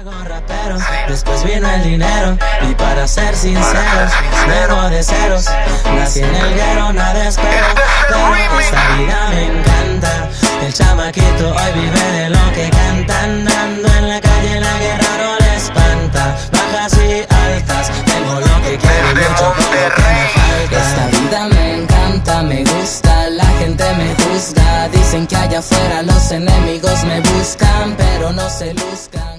Rapero, después vino el dinero y para ser sinceros, vengo de ceros, nací en el guero, nada espero, pero esta vida me encanta. El chamaquito hoy vive de lo que canta, andando en la calle la guerra no le espanta. Bajas y altas, tengo lo que quiero y mucho por lo que me falta. Esta vida me encanta, me gusta, la gente me juzga. Dicen que allá afuera los enemigos me buscan, pero no se luzcan.